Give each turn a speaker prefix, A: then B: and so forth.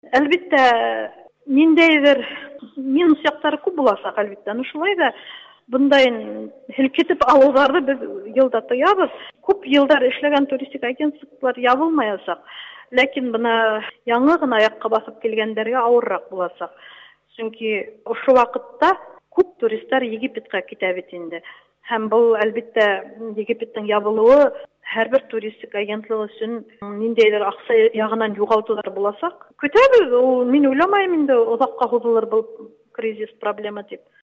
A: Әлбәттә, ниндәйдер минус яктары күп булачак, әлбәттә. Шулай да бундай һелкетеп алуларны без елда тоябыз. Күп елдар эшләгән туристик агентлыклар ябылмаячак. Ләкин бына яңа гына аякка басып килгәндәргә авыррак булачак. Чөнки ошо вакытта күп туристлар Египетка китә бит инде. Һәм бу әлбәттә Египеттің ябылуы һәрбер туристик агентлык өчен ниндәйдер акча ягыннан югалтулар булачак. Көтәбез, мин уйламыйм инде озакка сузылыр бу кризис проблема дип.